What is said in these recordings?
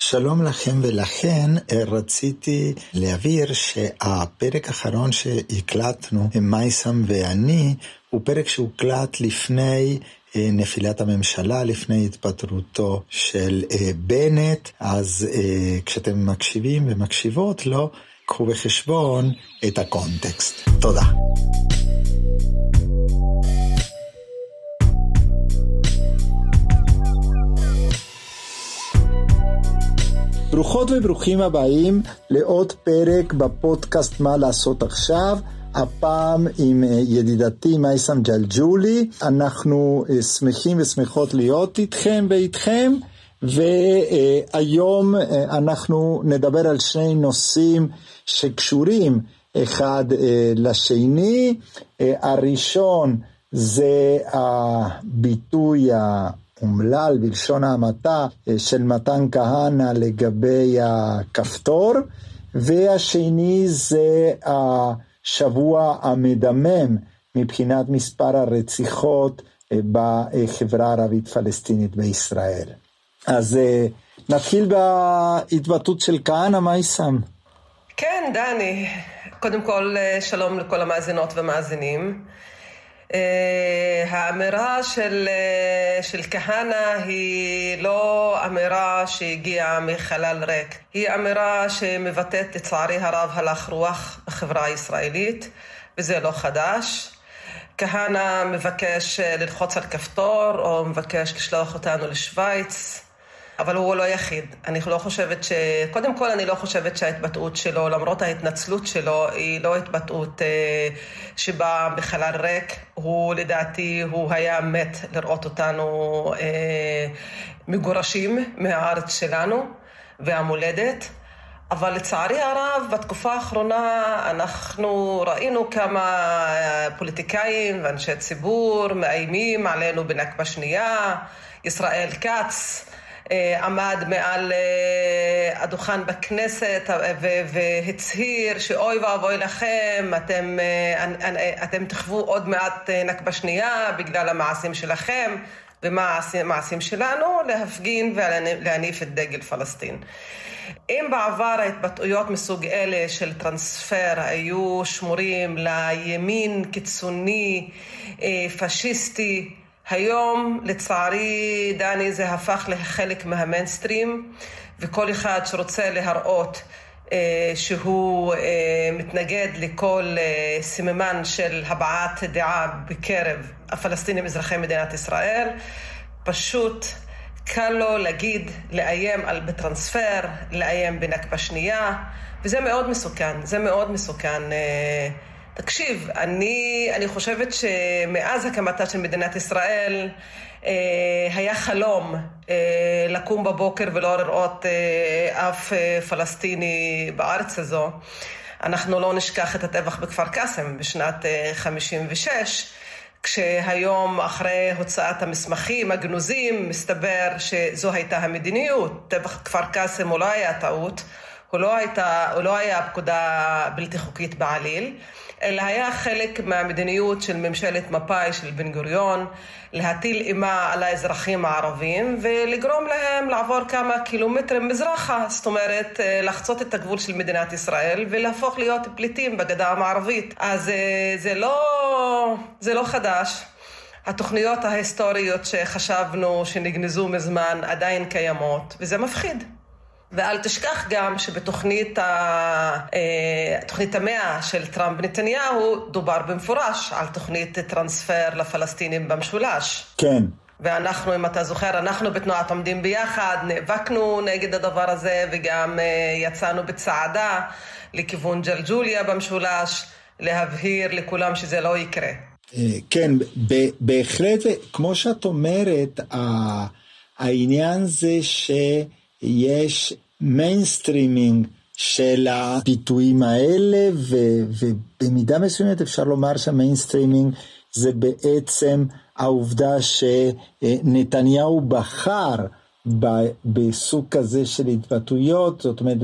שלום לכם, ולכן רציתי להבהיר שהפרק האחרון שהקלטנו, מייסם ואני, הוא פרק שהוקלט לפני נפילת הממשלה, לפני התפטרותו של בנט. אז כשאתם מקשיבים ומקשיבות לו, קחו בחשבון את הקונטקסט. תודה. ברוכות וברוכים הבאים לעוד פרק בפודקאסט מה לעשות עכשיו, הפעם עם ידידתי מייסם ג'לג'ולי. אנחנו שמחים ושמחות להיות איתכם ואיתכם, והיום אנחנו נדבר על שני נושאים שקשורים אחד לשני. הראשון זה הביטוי אומלל בלשון המעטה של מתן כהנא לגבי הכפתור, והשני זה השבוע המדמם מבחינת מספר הרציחות בחברה הערבית פלסטינית בישראל. אז נתחיל בהתבטאות של כהנא. מייסם? כן, דני, קודם כל שלום לכל המאזינות ומאזינים. האמירה של כהנא היא לא אמירה שהגיעה מחלל ריק, היא אמירה שמבטאת לצערי הרב הלך רוח בחברה הישראלית, וזה לא חדש. כהנא מבקש ללחוץ על כפתור או מבקש לשלוח אותנו לשוויץ, אבל הוא לא יחיד. קודם כל אני לא חושבת שההתבטאות שלו, למרות ההתנצלות שלו, היא לא התבטאות שבאה בחלל ריק. הוא לדעתי, הוא היה מת לראות אותנו מגורשים מהארץ שלנו והמולדת. אבל לצערי הרב, בתקופה האחרונה אנחנו ראינו כמה פוליטיקאים ואנשי ציבור מאיימים עלינו בנכבה שנייה. ישראל כץ עמד מעל הדוכן בכנסת והצהיר שאוי ואבוי לכם, אתם תחוו עוד מעט נכבה שנייה בגלל המעשים שלכם, ומה המעשים שלנו? להפגין ולהניף את דגל פלסטין. אם בעבר ההתבטאויות מסוג אלה של טרנספר היו שמורים לימין קיצוני פשיסטי, היום לצערי דני זה הפך לחלק מהמיינסטרים, וכל אחד שרוצה להראות שהוא מתנגד לכל סממן של הבעת דעה בקרב הפלסטינים אזרחי מדינת ישראל, פשוט קל לו להגיד, לאיים בטרנספר, לאיים בנכבה שנייה, וזה מאוד מסוכן, זה מאוד מסוכן. תקשיב, אני חושבת שמאז הקמתה של מדינת ישראל היה חלום לקום בבוקר ולא לראות אף פלסטיני בארץ הזו. אנחנו לא נשכח את הטבח בכפר קאסם בשנת 56, כשהיום אחרי הוצאת המסמכים הגנוזים מסתבר שזו הייתה המדיניות. טבח כפר קאסם הוא לא היה טעות, הוא לא היה פקודה בלתי חוקית בעליל, אלא היה חלק מהמדיניות של ממשלת מפא"י של בן גוריון, להטיל אימה על האזרחים הערבים ולגרום להם לעבור כמה קילומטרים מזרחה, זאת אומרת לחצות את הגבול של מדינת ישראל ולהפוך להיות פליטים בגדה המערבית. אז זה לא חדש. התוכניות ההיסטוריות שחשבנו שנגנזו מזמן עדיין קיימות, וזה מפחיד. ואל תשכח גם שבתוכנית המאה של טראמפ נתניהו דובר במפורש על תוכנית טרנספר לפלסטינים במשולש. כן. ואנחנו, אם אתה זוכר, אנחנו בתנועת עומדים ביחד, נאבקנו נגד הדבר הזה, וגם יצאנו בצעדה לכיוון ג'לג'וליה במשולש, להבהיר לכולם שזה לא יקרה. כן, בהחלט, כמו שאת אומרת, העניין זה שיש מיינסטרימינג של הביטויים האלה, ובמידה מסוימת אפשר לומר שהמיינסטרימינג זה בעצם העובדה שנתניהו בחר בסוג כזה של התבטאויות, זאת אומרת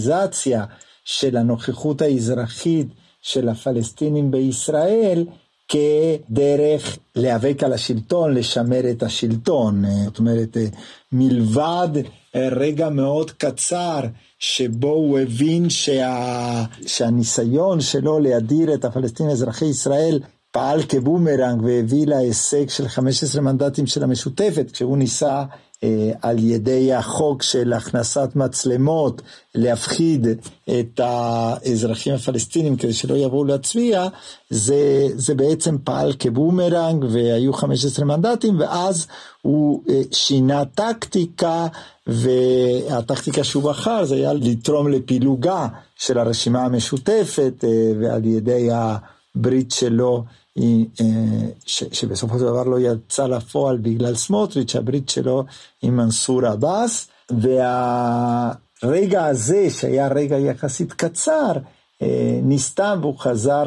בדה-לגיטימיזציה של הנוכחות האזרחית של הפלסטינים בישראל, כדרך להיאבק על השלטון, לשמר את השלטון. זאת אומרת, מלבד רגע מאוד קצר שבו הוא הבין שהניסיון שלו להדיר את הפלסטינים אזרחי ישראל פעל כבומרנג והביא להישג של 15 מנדטים של המשותפת, כשהוא ניסה על ידי החוק של הכנסת מצלמות להפחיד את האזרחים הפלסטינים כדי שלא יבואו להצביע, זה בעצם פעל כבומרנג והיו 15 מנדטים, ואז הוא שינה טקטיקה, והטקטיקה שהוא בחר זה היה לתרום לפילוגה של הרשימה המשותפת, ועל ידי הברית שלו שבסופו של דבר לא יצא לפועל בגלל סמוטריץ', הברית שלו עם מנסור עבאס. והרגע הזה שהיה רגע יחסית קצר נסתם, והוא חזר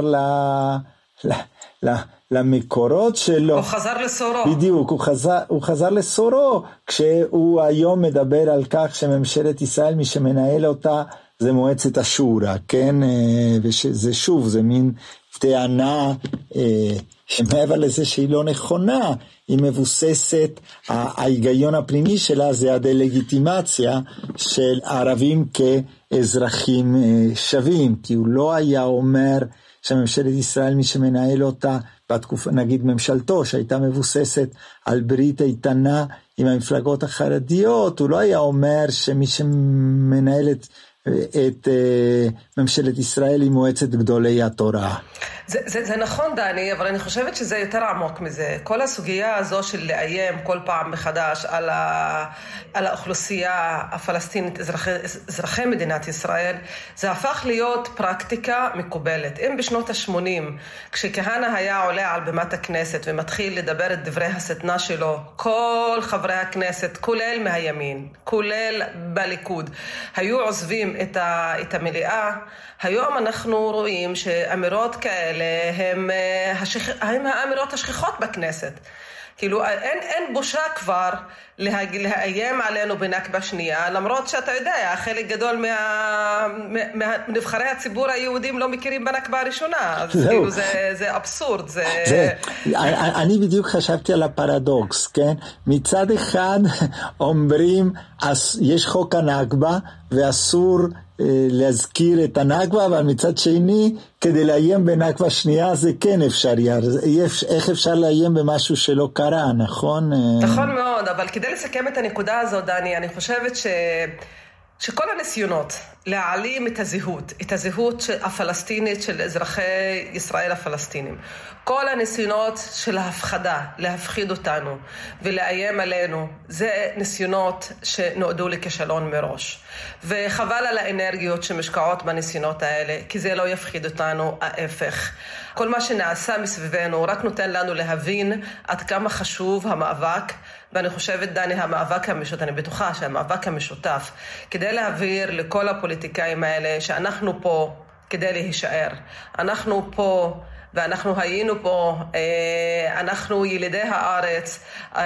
למקורות שלו. הוא חזר לסורו. בדיוק, הוא חזר לסורו, כשהוא היום מדבר על כך שממשלת ישראל מי שמנהל אותה זה מועצת השורא, כן? וזה שוב, זה מין טענה שמעבר לזה שהיא לא נכונה, היא מבוססת, ההיגיון הפנימי שלה זה הדלגיטימציה של ערבים כאזרחים שווים, כי הוא לא היה אומר שממשלת ישראל מי שמנהל אותה, בתקופה, נגיד ממשלתו שהייתה מבוססת על ברית איתנה עם המפלגות החרדיות, הוא לא היה אומר שמי שמנהלת את ממשלת ישראל היא מועצת גדולי התורה. זה נכון דני, אבל אני חושבת שזה יותר עמוק מזה. כל הסוגיה הזו של לאיים כל פעם מחדש על האוכלוסייה הפלסטינית, אזרחי מדינת ישראל, זה הפך להיות פרקטיקה מקובלת. אם בשנות ה-80, כשכהנא היה עולה על במת הכנסת ומתחיל לדבר את דברי השטנה שלו, כל חברי הכנסת, כולל מהימין, כולל בליכוד, היו עוזבים את המליאה, היום אנחנו רואים שאמירות כאלה הם האמירות השכיחות בכנסת. כאילו אין בושה כבר לאיים עלינו בנכבה שנייה, למרות שאתה יודע, חלק גדול מנבחרי הציבור היהודים לא מכירים בנכבה הראשונה, אז כאילו זה אבסורד. אני בדיוק חשבתי על הפרדוקס, כן? מצד אחד אומרים, יש חוק הנכבה ואסור להזכיר את הנכבה, אבל מצד שני, כדי לאיים בנכבה שנייה זה כן אפשרי. איך אפשר לאיים במשהו שלא קרה, נכון? נכון מאוד, אבל כדי לסכם את הנקודה הזאת, דני, אני חושבת שכל הניסיונות להעלים את הזהות הפלסטינית של אזרחי ישראל הפלסטינים, כל הניסיונות של ההפחדה, להפחיד אותנו ולאיים עלינו, זה ניסיונות שנועדו לכישלון מראש. וחבל על האנרגיות שמשקעות בניסיונות האלה, כי זה לא יפחיד אותנו, ההפך. כל מה שנעשה מסביבנו רק נותן לנו להבין עד כמה חשוב המאבק, ואני חושבת, דני, אני בטוחה שהמאבק המשותף, כדי להעביר לכל הפוליטיקאים האלה שאנחנו פה כדי להישאר. אנחנו פה ואנחנו היינו פה, אנחנו ילידי הארץ,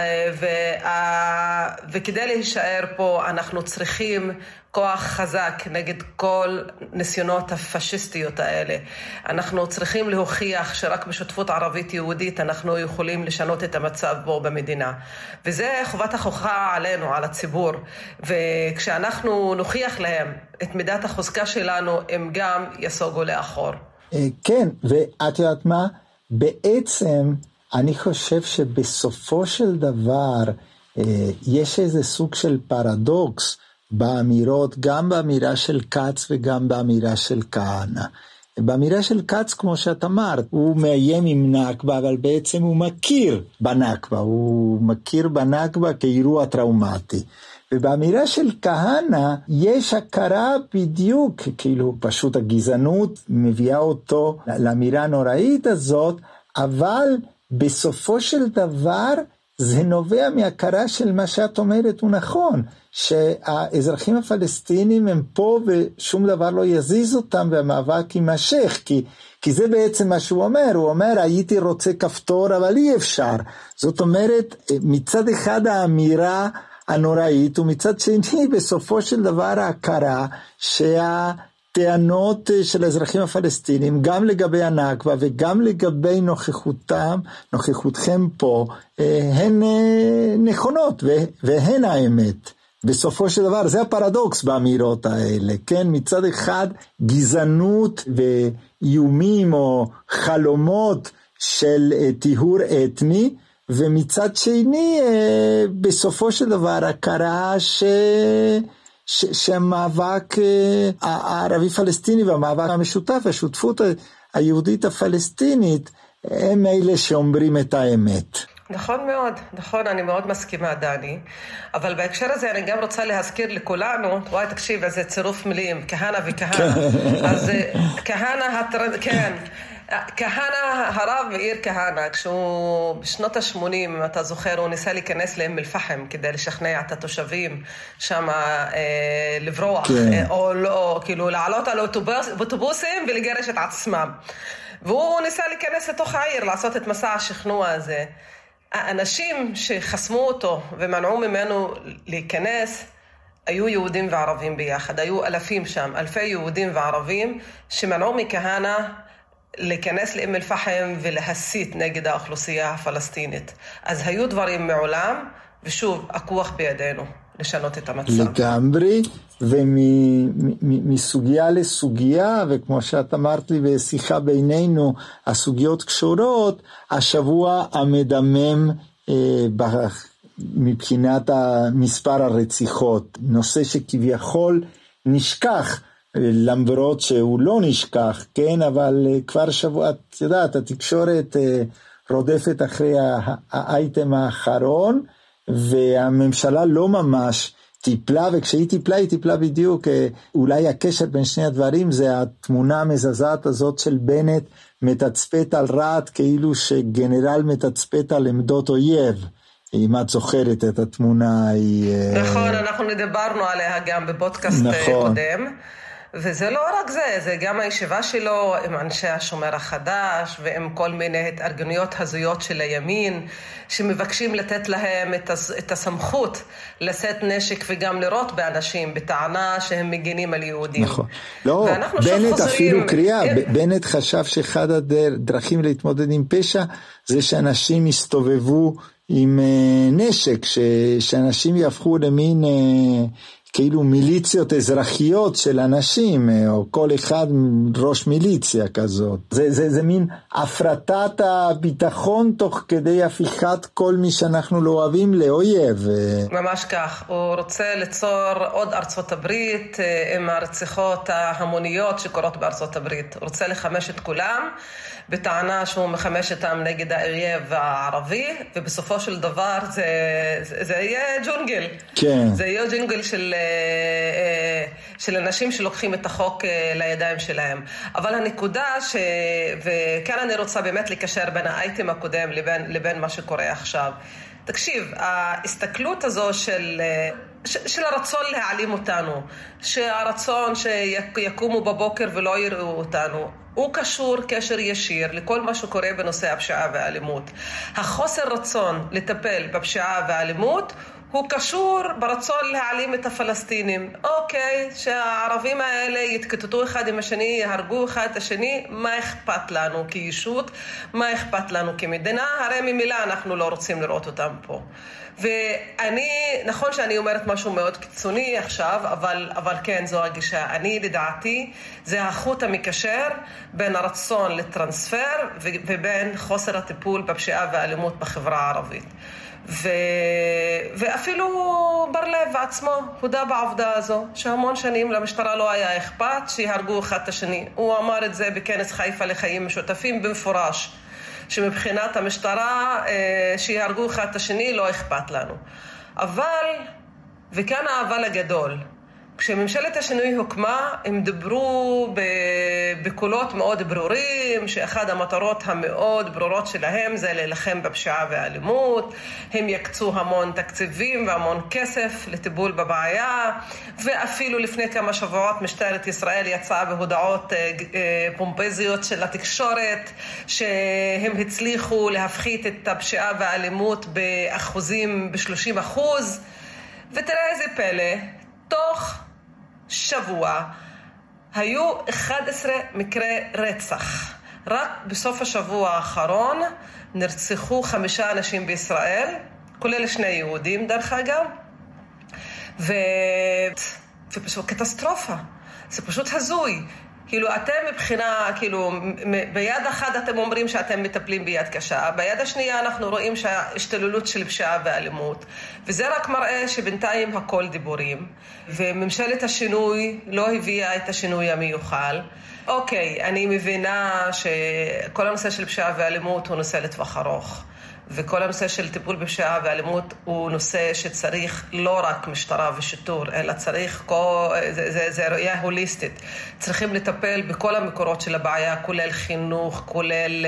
וכדי להישאר פה אנחנו צריכים כוח חזק נגד כל ניסיונות הפשיסטיות האלה. אנחנו צריכים להוכיח שרק בשותפות ערבית יהודית אנחנו יכולים לשנות את המצב בו במדינה. וזה חובת ההוכחה עלינו, על הציבור. וכשאנחנו נוכיח להם את מידת החוזקה שלנו, הם גם יסוגו לאחור. כן, ואת יודעת מה? בעצם אני חושב שבסופו של דבר יש איזה סוג של פרדוקס באמירות, גם באמירה של כץ וגם באמירה של כהנא. באמירה של כץ, כמו שאת אמרת, הוא מאיים עם נכבה, אבל בעצם הוא מכיר בנכבה, הוא מכיר בנכבה כאירוע טראומטי. ובאמירה של כהנא יש הכרה בדיוק, כאילו פשוט הגזענות מביאה אותו לאמירה הנוראית הזאת, אבל בסופו של דבר זה נובע מהכרה של מה שאת אומרת הוא נכון, שהאזרחים הפלסטינים הם פה ושום דבר לא יזיז אותם והמאבק יימשך, כי זה בעצם מה שהוא אומר, הוא אומר הייתי רוצה כפתור אבל אי אפשר. זאת אומרת, מצד אחד האמירה הנוראית, ומצד שני בסופו של דבר ההכרה טענות של האזרחים הפלסטינים, גם לגבי הנכבה וגם לגבי נוכחותכם פה, הן נכונות והן האמת. בסופו של דבר, זה הפרדוקס באמירות האלה, כן? מצד אחד, גזענות ואיומים או חלומות של טיהור אתני, ומצד שני, בסופו של דבר, הכרה שהמאבק הערבי-פלסטיני והמאבק המשותף, השותפות היהודית הפלסטינית, הם אלה שאומרים את האמת. נכון מאוד, נכון, אני מאוד מסכימה, דני. אבל בהקשר הזה אני גם רוצה להזכיר לכולנו, וואי, תקשיב, איזה צירוף מילים, כהנא וכהנא. אז כהנא, כן, כהנא, הרב מאיר כהנא, כשהוא בשנות ה-80, אם אתה זוכר, הוא ניסה להיכנס לאום אל-פחם כדי לשכנע את התושבים שם לברוח, או לא, כאילו לעלות על אוטובוסים ולגרש את עצמם. והוא ניסה להיכנס לתוך העיר, לעשות את מסע השכנוע הזה. האנשים שחסמו אותו ומנעו ממנו להיכנס, היו יהודים וערבים ביחד. היו אלפים שם, אלפי יהודים וערבים, שמנעו מכהנא להיכנס לאום אל-פחם ולהסית נגד האוכלוסייה הפלסטינית. אז היו דברים מעולם, ושוב, הכוח בידינו לשנות את המצב. לגמרי, ומסוגיה לסוגיה, וכמו שאת אמרת לי בשיחה בינינו, הסוגיות קשורות, השבוע המדמם מבחינת מספר הרציחות, נושא שכביכול נשכח, למרות שהוא לא נשכח, כן, אבל כבר שבוע, את יודעת, התקשורת רודפת אחרי האייטם האחרון, והממשלה לא ממש טיפלה, וכשהיא טיפלה, היא טיפלה בדיוק, אולי הקשר בין שני הדברים, זה התמונה המזעזעת הזאת של בנט, מתצפת על רעת, כאילו שגנרל מתצפת על עמדות אויב, אם את זוכרת את התמונה היא... נכון, אנחנו נדברנו עליה גם בפודקאסט קודם, וזה לא רק זה, זה גם הישיבה שלו עם אנשי השומר החדש, ועם כל מיני התארגנויות הזויות של הימין, שמבקשים לתת להם את הסמכות לשאת נשק וגם לירות באנשים, בטענה שהם מגינים על יהודים. נכון. לא, בנט אפילו קריאה, בנט חשב שאחד הדרכים להתמודד עם פשע, זה שאנשים יסתובבו עם נשק, שאנשים יהפכו למין... כאילו מיליציות אזרחיות של אנשים, או כל אחד ראש מיליציה כזאת. זה מין הפרטת הביטחון תוך כדי הפיכת כל מי שאנחנו לא אוהבים לאויב. ממש כך. הוא רוצה ליצור עוד ארצות הברית עם הרציחות ההמוניות שקורות בארצות הברית. הוא רוצה לחמש את כולם, בטענה שהוא מחמש אותם נגד האויב הערבי, ובסופו של דבר זה יהיה ג'ונגל. כן. זה יהיה ג'ונגל של אנשים שלוקחים את החוק לידיים שלהם. אבל הנקודה וכאן אני רוצה באמת לקשר בין האייטם הקודם לבין מה שקורה עכשיו. תקשיב, ההסתכלות הזו של הרצון להעלים אותנו, שהרצון שיקומו בבוקר ולא יראו אותנו, הוא קשור קשר ישיר לכל מה שקורה בנושא הפשיעה והאלימות. החוסר רצון לטפל בפשיעה והאלימות הוא קשור ברצון להעלים את הפלסטינים. אוקיי, שהערבים האלה יתקטטו אחד עם השני, יהרגו אחד את השני, מה אכפת לנו כישות? מה אכפת לנו כמדינה? הרי ממילא אנחנו לא רוצים לראות אותם פה. ואני, נכון שאני אומרת משהו מאוד קיצוני עכשיו, אבל כן, זו הגישה. אני, לדעתי, זה החוט המקשר בין הרצון לטרנספר ובין חוסר הטיפול בפשיעה והאלימות בחברה הערבית. ואפילו בר לב עצמו הודע בעובדה הזו, שהמון שנים למשטרה לא היה אכפת שיהרגו אחד את השני. הוא אמר את זה בכנס חיפה לחיים משותפים במפורש, שמבחינת המשטרה שיהרגו אחד את השני לא אכפת לנו. אבל, וכאן האבל הגדול, כשממשלת השינוי הוקמה, הם דיברו בקולות מאוד ברורים, שאחד המטרות המאוד ברורות שלהם זה להילחם בפשיעה והאלימות, הם יקצו המון תקציבים והמון כסף לטיפול בבעיה, ואפילו לפני כמה שבועות משטרת ישראל יצאה בהודעות פומפזיות של התקשורת, שהם הצליחו להפחית את הפשיעה והאלימות באחוזים, ב-30%, ותראה איזה פלא, תוך שבוע היו 11 מקרי רצח. רק בסוף השבוע האחרון נרצחו 5 אנשים בישראל, כולל 2 יהודים דרך אגב, ופשוט קטסטרופה, זה פשוט הזוי. כאילו אתם מבחינה, כאילו ביד אחת אתם אומרים שאתם מטפלים ביד קשה, ביד השנייה אנחנו רואים שההשתוללות של פשיעה ואלימות, וזה רק מראה שבינתיים הכל דיבורים, וממשלת השינוי לא הביאה את השינוי המיוחל. אוקיי, אני מבינה שכל הנושא של פשיעה ואלימות הוא נושא לטווח ארוך, וכל הנושא של טיפול בפשיעה ואלימות הוא נושא שצריך לא רק משטרה ושיטור, אלא צריך, זה ראייה הוליסטית. צריכים לטפל בכל המקורות של הבעיה, כולל חינוך, כולל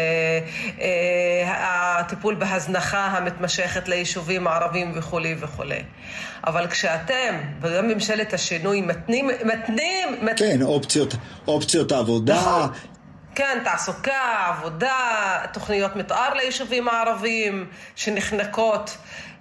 הטיפול בהזנחה המתמשכת ליישובים הערבים וכו' וכו'. אבל כשאתם, וגם ממשלת השינוי, מתנים... כן, אופציות עבודה... נכון. כן, תעסוקה, עבודה, תוכניות מתאר ליישובים הערבים שנחנקות,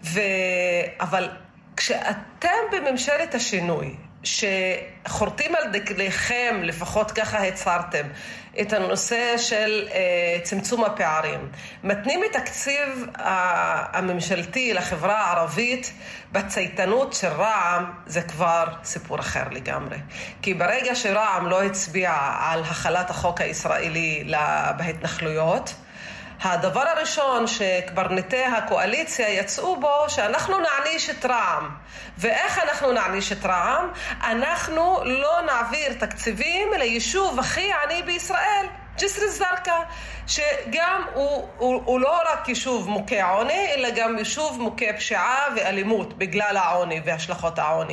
אבל כשאתם בממשלת השינוי, שחורטים על דגליכם, לפחות ככה הצהרתם, את הנושא של צמצום הפערים, מתנים את תקציב הממשלתי לחברה הערבית בצייתנות של רע"מ, זה כבר סיפור אחר לגמרי. כי ברגע שרע"מ לא הצביע על החלת החוק הישראלי בהתנחלויות, הדבר הראשון שקברניטי הקואליציה יצאו בו, שאנחנו נעניש את רע"מ. ואיך אנחנו נעניש את רע"מ? אנחנו לא נעביר תקציבים ליישוב הכי עני בישראל, ג'סר א-זרקא, שגם הוא לא רק יישוב מוכה עוני, אלא גם יישוב מוכה פשיעה ואלימות בגלל העוני והשלכות העוני.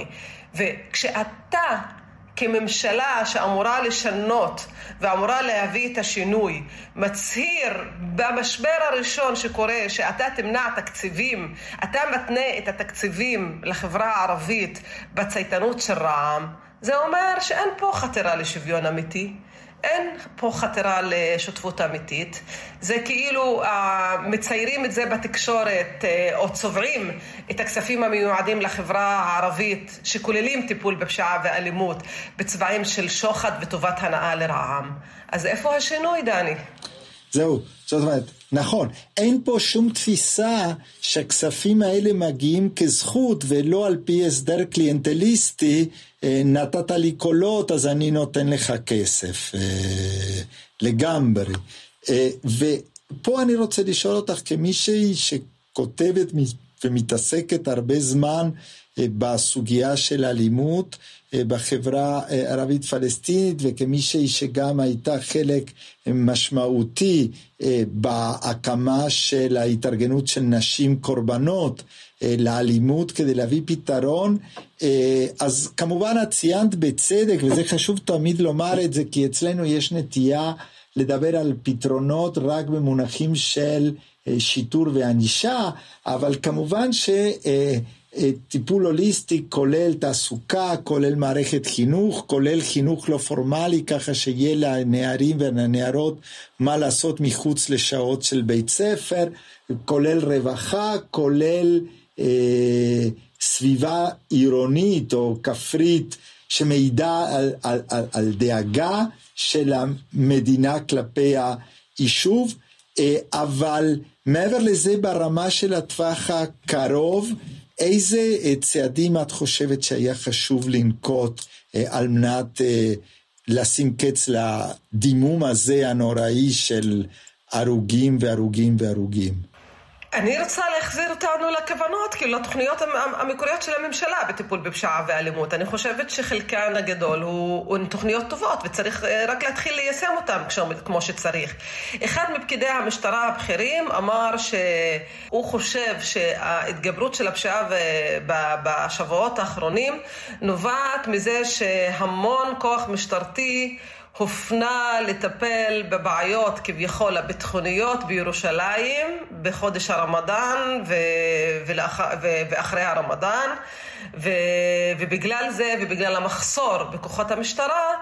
וכשאתה כממשלה שאמורה לשנות ואמורה להביא את השינוי, מצהיר במשבר הראשון שקורה שאתה תמנע תקציבים, אתה מתנה את התקציבים לחברה הערבית בצייתנות של רע"מ, זה אומר שאין פה חתירה לשוויון אמיתי, אין פה חתירה לשותפות אמיתית. זה כאילו מציירים את זה בתקשורת או צובעים את הכספים המיועדים לחברה הערבית שכוללים טיפול בפשיעה ואלימות בצבעים של שוחד וטובת הנאה לרע"מ. אז איפה השינוי, דני? זהו, זאת אומרת, נכון, אין פה שום תפיסה שהכספים האלה מגיעים כזכות ולא על פי הסדר קליינטליסטי, נתת לי קולות אז אני נותן לך כסף, לגמרי. ופה אני רוצה לשאול אותך כמישהי שכותבת ומתעסקת הרבה זמן בסוגיה של אלימות בחברה ערבית פלסטינית, וכמישהי שגם הייתה חלק משמעותי בהקמה של ההתארגנות של נשים קורבנות לאלימות כדי להביא פתרון. אז כמובן את ציינת בצדק, וזה חשוב תמיד לומר את זה, כי אצלנו יש נטייה לדבר על פתרונות רק במונחים של שיטור וענישה, אבל כמובן טיפול הוליסטי כולל תעסוקה, כולל מערכת חינוך, כולל חינוך לא פורמלי, ככה שיהיה לנערים ולנערות מה לעשות מחוץ לשעות של בית ספר, כולל רווחה, כולל סביבה עירונית או כפרית שמעידה על דאגה של המדינה כלפי היישוב. אבל מעבר לזה, ברמה של הטווח הקרוב, איזה צעדים את חושבת שהיה חשוב לנקוט על מנת לשים קץ לדימום הזה הנוראי של הרוגים והרוגים והרוגים? אני רוצה להחזיר אותנו לכוונות, כאילו לתוכניות המקוריות של הממשלה בטיפול בפשיעה ואלימות. אני חושבת שחלקן הגדול הוא תוכניות טובות, וצריך רק להתחיל ליישם אותן כמו שצריך. אחד מפקידי המשטרה הבכירים אמר שהוא חושב שההתגברות של הפשיעה בשבועות האחרונים נובעת מזה שהמון כוח משטרתי הופנה לטפל בבעיות כביכול הביטחוניות בירושלים בחודש הרמדאן ואחרי הרמדאן, ובגלל זה ובגלל המחסור בכוחות המשטרה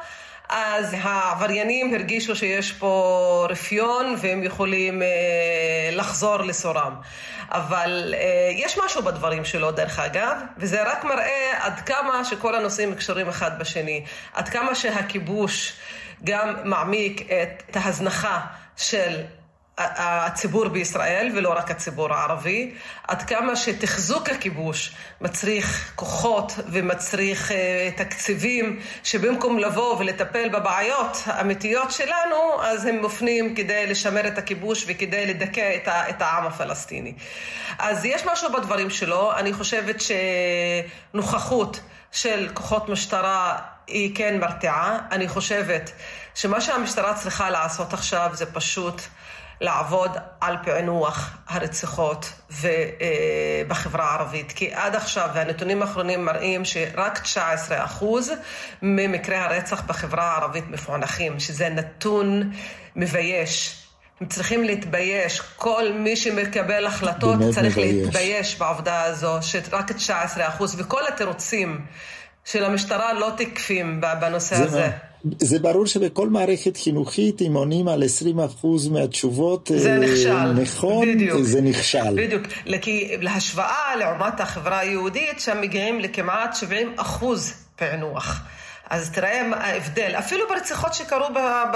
אז העבריינים הרגישו שיש פה רפיון והם יכולים לחזור לסורם. אבל יש משהו בדברים שלו דרך אגב, וזה רק מראה עד כמה שכל הנושאים קשורים אחד בשני, עד כמה שהכיבוש גם מעמיק את ההזנחה של הציבור בישראל, ולא רק הציבור הערבי, עד כמה שתחזוק הכיבוש מצריך כוחות ומצריך תקציבים, שבמקום לבוא ולטפל בבעיות האמיתיות שלנו, אז הם מופנים כדי לשמר את הכיבוש וכדי לדכא את העם הפלסטיני. אז יש משהו בדברים שלו. אני חושבת שנוכחות של כוחות משטרה היא כן מרתיעה. אני חושבת שמה שהמשטרה צריכה לעשות עכשיו זה פשוט לעבוד על פענוח הרציחות בחברה הערבית. כי עד עכשיו, והנתונים האחרונים מראים שרק 19% ממקרי הרצח בחברה הערבית מפוענחים, שזה נתון מבייש. הם צריכים להתבייש. כל מי שמקבל החלטות צריך להתבייש בעובדה הזו, שרק 19%, וכל התירוצים של המשטרה לא תקפים בנושא הזה. זה ברור שבכל מערכת חינוכית, אם עונים על 20% מהתשובות, זה נכשל. נכון, בדיוק. זה נכשל. בדיוק. כי להשוואה לעומת החברה היהודית, שם מגיעים לכמעט 70% פענוח. אז תראה מה ההבדל. אפילו ברציחות שקרו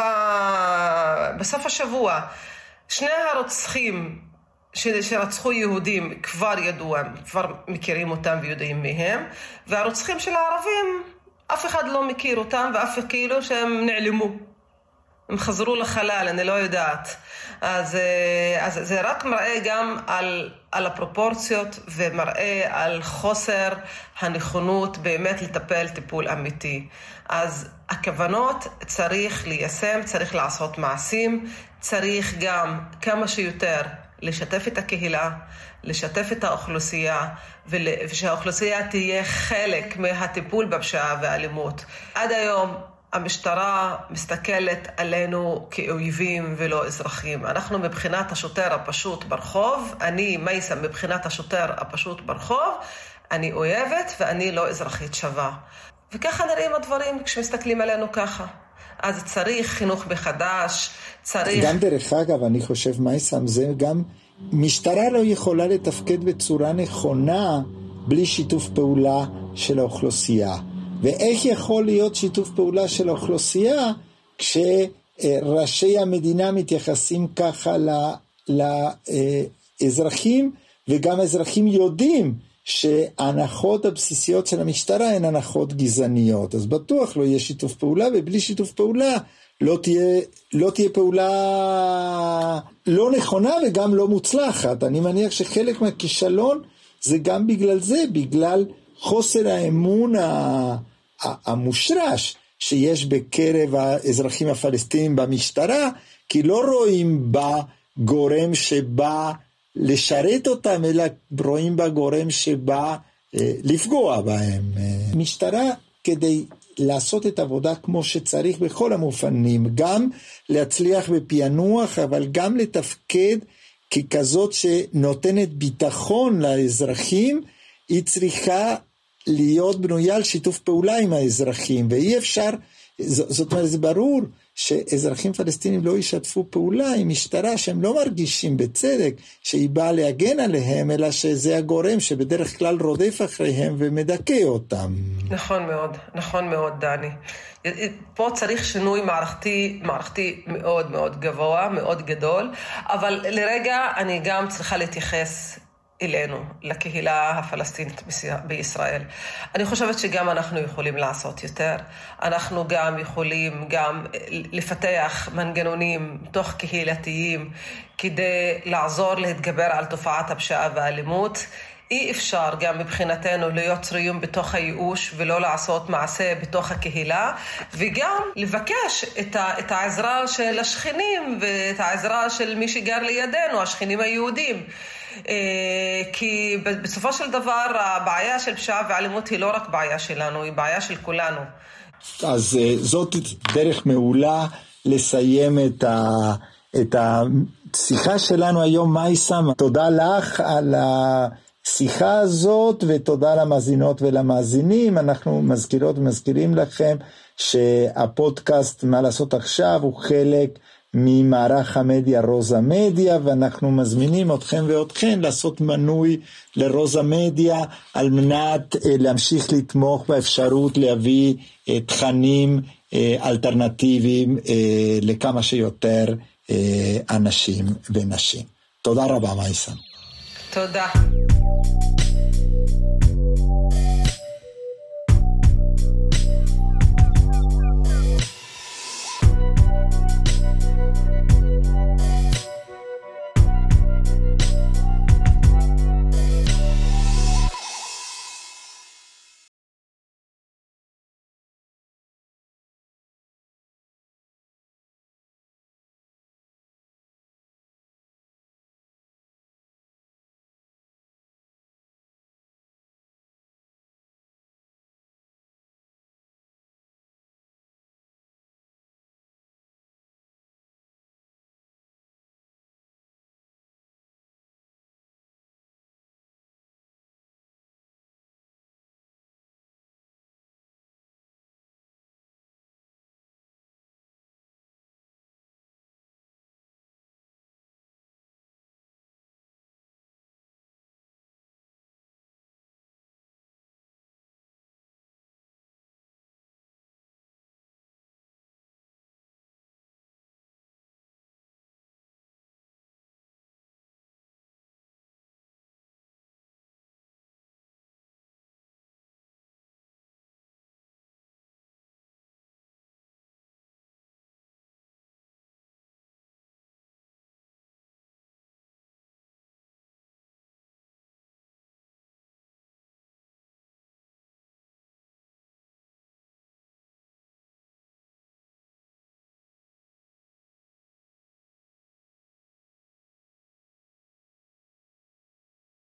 בסוף השבוע, שני הרוצחים שרצחו יהודים כבר ידעו, כבר מכירים אותם ויודעים מהם, והרוצחים של הערבים, אף אחד לא מכיר אותם, ואף כאילו שהם נעלמו. הם חזרו לחלל, אני לא יודעת. אז זה רק מראה גם על הפרופורציות, ומראה על חוסר הנכונות באמת לטפל טיפול אמיתי. אז הכוונות צריך ליישם, צריך לעשות מעשים, צריך גם כמה שיותר לשתף את הקהילה, לשתף את האוכלוסייה, ושהאוכלוסייה תהיה חלק מהטיפול בפשיעה והאלימות. עד היום המשטרה מסתכלת עלינו כאויבים ולא אזרחים. אנחנו מבחינת השוטר הפשוט ברחוב, אני מייסם מבחינת השוטר הפשוט ברחוב, אני אויבת ואני לא אזרחית שווה. וככה נראים הדברים כשמסתכלים עלינו ככה. אז צריך חינוך מחדש, צריך... גם דרך אגב, אני חושב מייסם, זה גם... משטרה לא יכולה לתפקד בצורה נכונה בלי שיתוף פעולה של האוכלוסייה. ואיך יכול להיות שיתוף פעולה של האוכלוסייה כשראשי המדינה מתייחסים ככה לאזרחים, וגם האזרחים יודעים שההנחות הבסיסיות של המשטרה הן הנחות גזעניות. אז בטוח לא יהיה שיתוף פעולה, ובלי שיתוף פעולה לא תהיה פעולה לא נכונה וגם לא מוצלחת. אני מניח שחלק מהכישלון זה גם בגלל זה, בגלל חוסר האמון המושרש שיש בקרב האזרחים הפלסטינים במשטרה, כי לא רואים בה גורם שבא לשרת אותם, אלא רואים בה גורם שבא לפגוע בהם. משטרה כדי לעשות את העבודה כמו שצריך בכל המופנים, גם להצליח בפענוח, אבל גם לתפקד ככזאת שנותנת ביטחון לאזרחים, היא צריכה להיות בנויה על שיתוף פעולה עם האזרחים, ואי אפשר, זאת אומרת, זה ברור שאזרחים פלסטינים לא ישתפו פעולה עם משטרה שהם לא מרגישים בצדק שהיא באה להגן עליהם, אלא שזה הגורם שבדרך כלל רודף אחריהם ומדכא אותם. נכון מאוד דני. פה צריך שינוי מערכתי מאוד מאוד גבוה, מאוד גדול, אבל לרגע אני גם צריכה להתייחס אלינו, לקהילה הפלסטינית בישראל. אני חושבת שגם אנחנו יכולים לעשות יותר. אנחנו גם יכולים לפתח מנגנונים תוך קהילתיים כדי לעזור להתגבר על תופעת הפשיעה והאלימות. אי אפשר גם מבחינתנו להיות צרויים בתוך הייאוש ולא לעשות מעשה בתוך הקהילה, וגם לבקש את העזרה של השכנים ואת העזרה של מי שגר לידינו, השכנים היהודים. כי בסופו של דבר הבעיה של פשיעה ואלימות היא לא רק בעיה שלנו, היא בעיה של כולנו. אז זאת דרך מעולה לסיים את השיחה שלנו היום. מייסם, תודה לך על השיחה הזאת, ותודה למאזינות ולמאזינים. אנחנו מזכירים לכם שהפודקאסט מה לעשות עכשיו הוא חלק ממערך המדיה רוזה מדיה, ואנחנו מזמינים אתכם ואתכן לעשות מנוי לרוזה מדיה על מנת להמשיך לתמוך באפשרות להביא תכנים אלטרנטיביים לכמה שיותר אנשים ונשים. תודה רבה, מייסן. תודה.